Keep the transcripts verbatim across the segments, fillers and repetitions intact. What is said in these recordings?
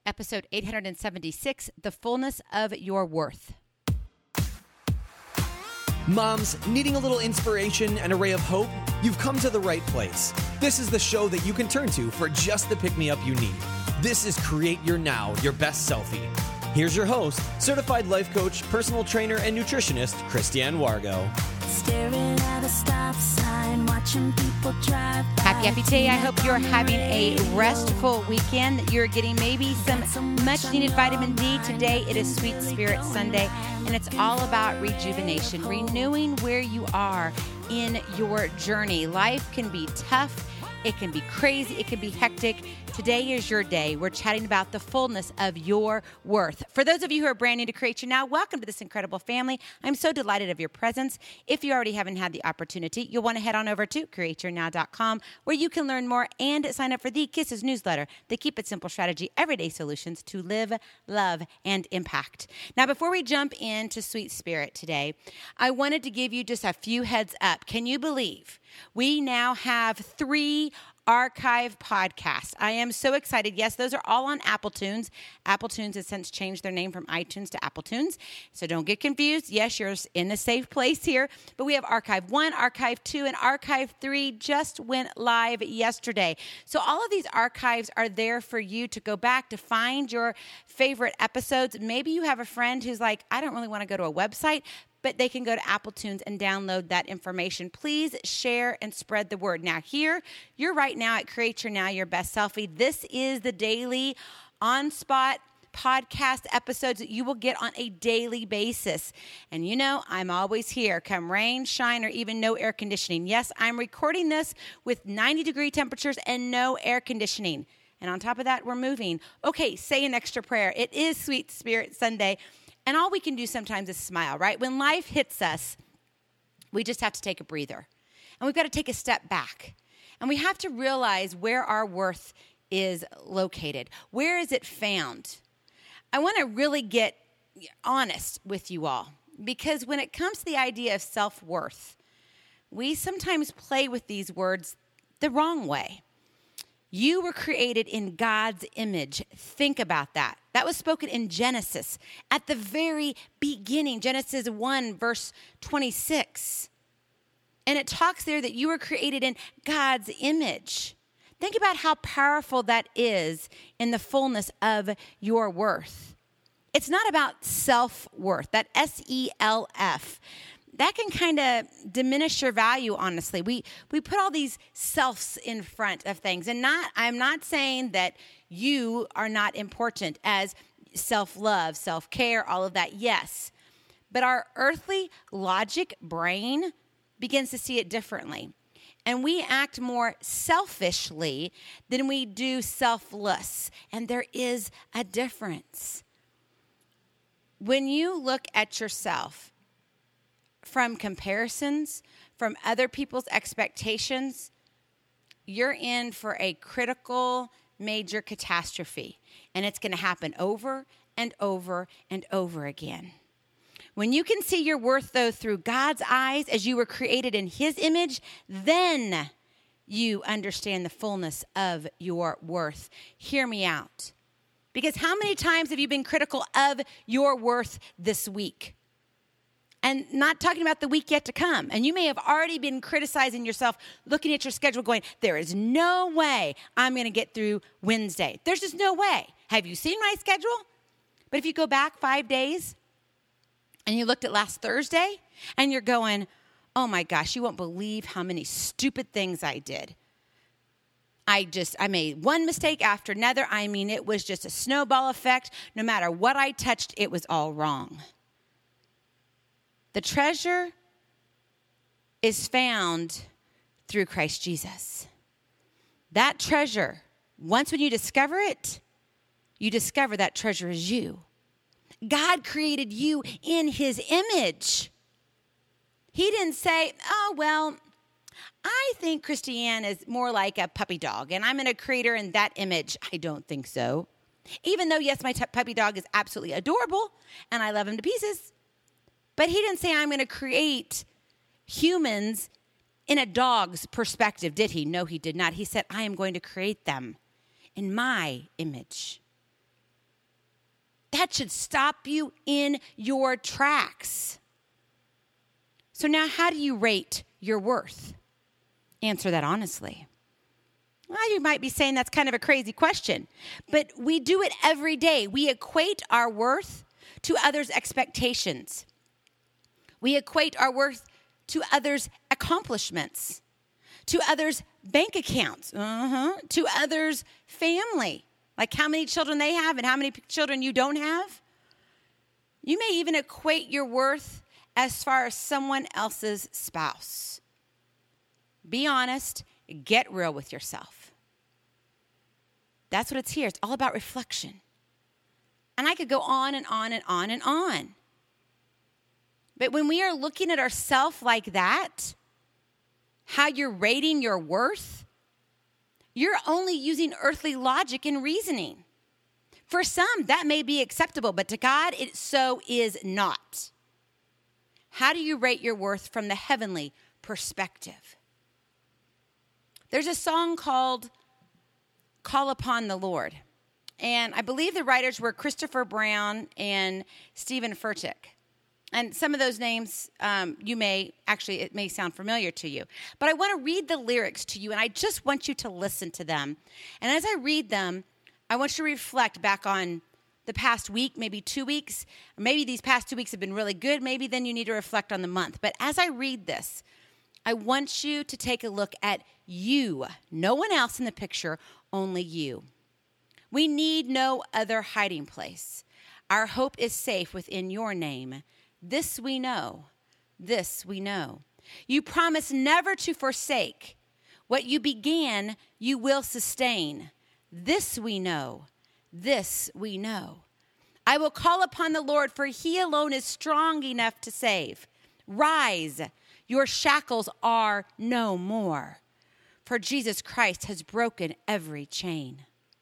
episode eight seventy-six, The Fullness of Your Worth. Moms, needing a little inspiration and a ray of hope? You've come to the right place. This is the show that you can turn to for just the pick-me-up you need. This is Create Your Now, Your Best Selfie. Here's your host, certified life coach, personal trainer, and nutritionist, Christiane Wargo. Staring at a stop sign, watching people drive by. Happy, happy day. I hope you're having a restful weekend, that you're getting maybe some much-needed vitamin D. Today, it is Sweet Spirit Sunday, and it's all about rejuvenation, renewing where you are in your journey. Life can be tough. It can be crazy. It can be hectic. Today is your day. We're chatting about the fullness of your worth. For those of you who are brand new to Create Your Now, welcome to this incredible family. I'm so delighted of your presence. If you already haven't had the opportunity, you'll want to head on over to create your now dot com, where you can learn more and sign up for the Kisses newsletter, the Keep It Simple Strategy, everyday solutions to live, love, and impact. Now, before we jump into Sweet Spirit today, I wanted to give you just a few heads up. Can you believe we now have three archive podcasts? I am so excited. Yes, those are all on Apple Tunes. Apple Tunes has since changed their name from iTunes to Apple Tunes, so don't get confused. Yes, you're in a safe place here, but we have Archive one, Archive two, and Archive three just went live yesterday. So all of these archives are there for you to go back to find your favorite episodes. Maybe you have a friend who's like, I don't really want to go to a website, but they can go to Apple Tunes and download that information. Please share and spread the word. Now here, you're right now at Create Your Now, Your Best Selfie. This is the daily on-spot podcast episodes that you will get on a daily basis. And you know, I'm always here, come rain, shine, or even no air conditioning. Yes, I'm recording this with ninety degree temperatures and no air conditioning. And on top of that, we're moving. Okay, say an extra prayer. It is Sweet Spirit Sunday. And all we can do sometimes is smile, right? When life hits us, we just have to take a breather. And we've got to take a step back. And we have to realize where our worth is located. Where is it found? I want to really get honest with you all, because when it comes to the idea of self-worth, we sometimes play with these words the wrong way. You were created in God's image. Think about that. That was spoken in Genesis at the very beginning, Genesis one, verse twenty-six. And it talks there that you were created in God's image. Think about how powerful that is in the fullness of your worth. It's not about self-worth, that S E L F. That can kind of diminish your value, honestly. We we put all these selves in front of things. And not I'm not saying that you are not important as self-love, self-care, all of that, yes. But our earthly logic brain begins to see it differently. And we act more selfishly than we do selfless. And there is a difference. When you look at yourself from comparisons, from other people's expectations, you're in for a critical, major catastrophe. And it's going to happen over and over and over again. When you can see your worth, though, through God's eyes, as you were created in His image, then you understand the fullness of your worth. Hear me out. Because how many times have you been critical of your worth this week? And not talking about the week yet to come. And you may have already been criticizing yourself, looking at your schedule going, there is no way I'm going to get through Wednesday. There's just no way. Have you seen my schedule? But if you go back five days and you looked at last Thursday and you're going, oh my gosh, you won't believe how many stupid things I did. I just, I made one mistake after another. I mean, it was just a snowball effect. No matter what I touched, it was all wrong. The treasure is found through Christ Jesus. That treasure, once when you discover it, you discover that treasure is you. God created you in His image. He didn't say, oh, well, I think Christiane is more like a puppy dog, and I'm going to create her in that image. I don't think so. Even though, yes, my t- puppy dog is absolutely adorable, and I love him to pieces. But He didn't say, I'm going to create humans in a dog's perspective, did He? No, He did not. He said, I am going to create them in my image. that should stop you in your tracks. So now, how do you rate your worth? Answer that honestly. Well, you might be saying that's kind of a crazy question, but we do it every day. We equate our worth to others' expectations. We equate our worth to others' accomplishments, to others' bank accounts, uh-huh, to others' family, like how many children they have and how many children you don't have. You may even equate your worth as far as someone else's spouse. Be honest, get real with yourself. That's what it's here. It's all about reflection. And I could go on and on and on and on. But when we are looking at ourselves like that, how you're rating your worth, you're only using earthly logic and reasoning. For some, that may be acceptable, but to God, it so is not. How do you rate your worth from the heavenly perspective? There's a song called Call Upon the Lord. And I believe the writers were Christopher Brown and Stephen Furtick. And some of those names, um, you may, actually, it may sound familiar to you. But I want to read the lyrics to you, and I just want you to listen to them. And as I read them, I want you to reflect back on the past week, maybe two weeks. Maybe these past two weeks have been really good. Maybe then you need to reflect on the month. But as I read this, I want you to take a look at you. No one else in the picture, only you. We need no other hiding place. Our hope is safe within your name. This we know. This we know. You promise never to forsake. What you began, you will sustain. This we know. This we know. I will call upon the Lord, for he alone is strong enough to save. Rise. Your shackles are no more. For Jesus Christ has broken every chain.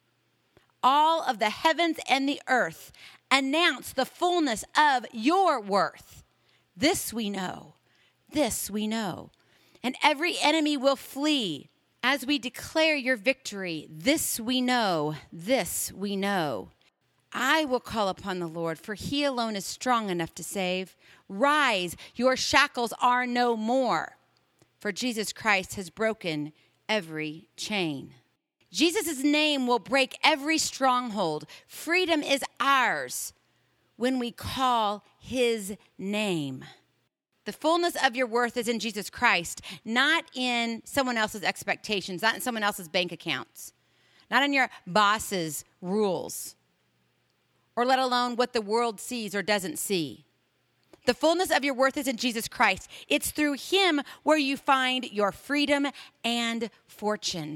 All of the heavens and the earth announce the fullness of your worth. This we know. This we know. And every enemy will flee as we declare your victory. This we know. This we know. I will call upon the Lord, for he alone is strong enough to save. Rise, your shackles are no more. For Jesus Christ has broken every chain. Jesus' name will break every stronghold. Freedom is ours when we call his name. The fullness of your worth is in Jesus Christ, not in someone else's expectations, not in someone else's bank accounts, not in your boss's rules, or let alone what the world sees or doesn't see. The fullness of your worth is in Jesus Christ. It's through him where you find your freedom and fortune.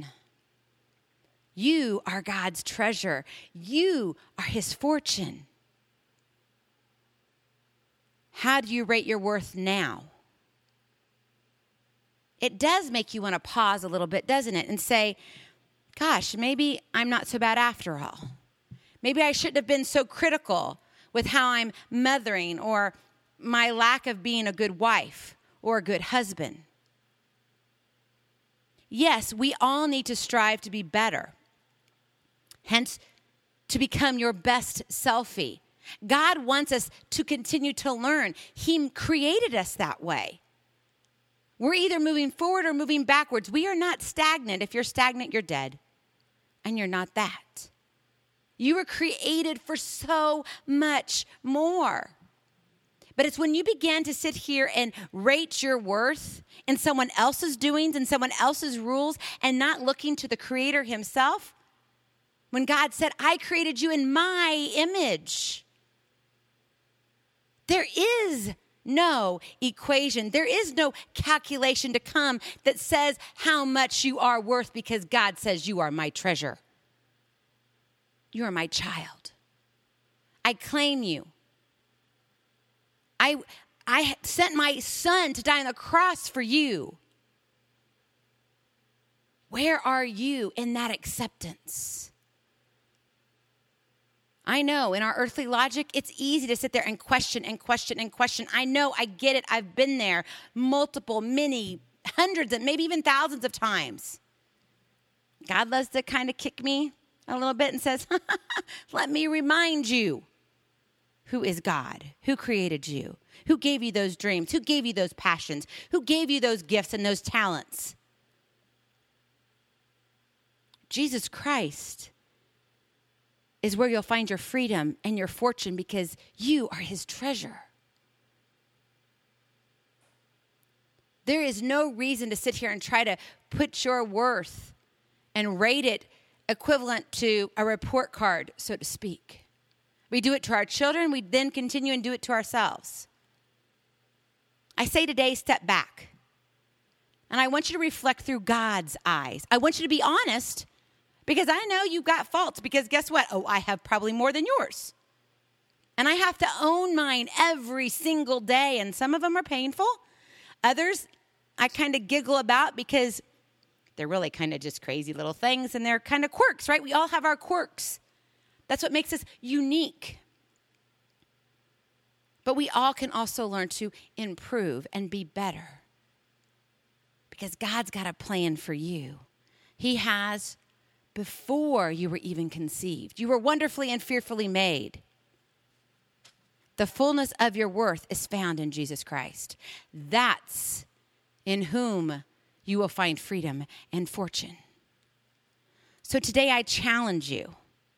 You are God's treasure. You are his fortune. How do you rate your worth now? It does make you want to pause a little bit, doesn't it? And say, gosh, maybe I'm not so bad after all. Maybe I shouldn't have been so critical with how I'm mothering or my lack of being a good wife or a good husband. Yes, we all need to strive to be better. Hence, to become your best selfie. God wants us to continue to learn. He created us that way. We're either moving forward or moving backwards. We are not stagnant. If you're stagnant, you're dead. And you're not that. You were created for so much more. But it's when you begin to sit here and rate your worth in someone else's doings and someone else's rules and not looking to the Creator himself. When God said, I created you in my image. There is no equation. There is no calculation to come that says how much you are worth because God says you are my treasure. You are my child. I claim you. I, I sent my son to die on the cross for you. Where are you in that acceptance? I know in our earthly logic, it's easy to sit there and question and question and question. I know, I get it. I've been there multiple, many, hundreds, and maybe even thousands of times. God loves to kind of kick me a little bit and says, let me remind you. who is God, who created you, who gave you those dreams, who gave you those passions, who gave you those gifts and those talents. Jesus Christ is where you'll find your freedom and your fortune because you are his treasure. There is no reason to sit here and try to put your worth and rate it equivalent to a report card, so to speak. We do it to our children. We then continue and do it to ourselves. I say today, step back. And I want you to reflect through God's eyes. I want you to be honest because I know you've got faults because guess what? Oh, I have probably more than yours. And I have to own mine every single day. And some of them are painful. Others I kind of giggle about because they're really kind of just crazy little things and they're kind of quirks, right? We all have our quirks. That's what makes us unique. But we all can also learn to improve and be better because God's got a plan for you. He has before you were even conceived. You were wonderfully and fearfully made. The fullness of your worth is found in Jesus Christ. That's in whom you will find freedom and fortune. So today I challenge you.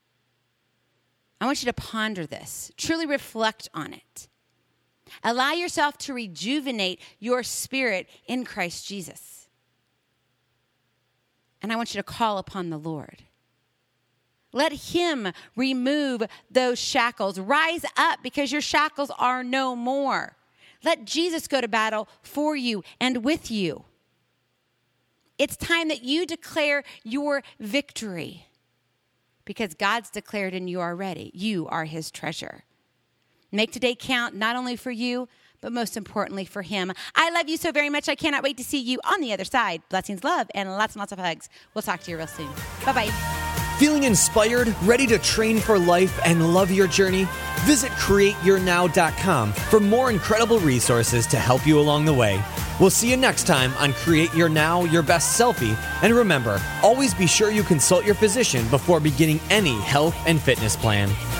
I want you to ponder this. Truly reflect on it. Allow yourself to rejuvenate your spirit in Christ Jesus. And I want you to call upon the Lord. Let him remove those shackles. Rise up because your shackles are no more. Let Jesus go to battle for you and with you. It's time that you declare your victory because God's declared in you already. You are his treasure. Make today count not only for you, but most importantly for him. I love you so very much. I cannot wait to see you on the other side. Blessings, love, and lots and lots of hugs. We'll talk to you real soon. Bye-bye. Feeling inspired, ready to train for life, and love your journey? Visit create your now dot com for more incredible resources to help you along the way. We'll see you next time on Create Your Now, Your Best Selfie. And remember, always be sure you consult your physician before beginning any health and fitness plan.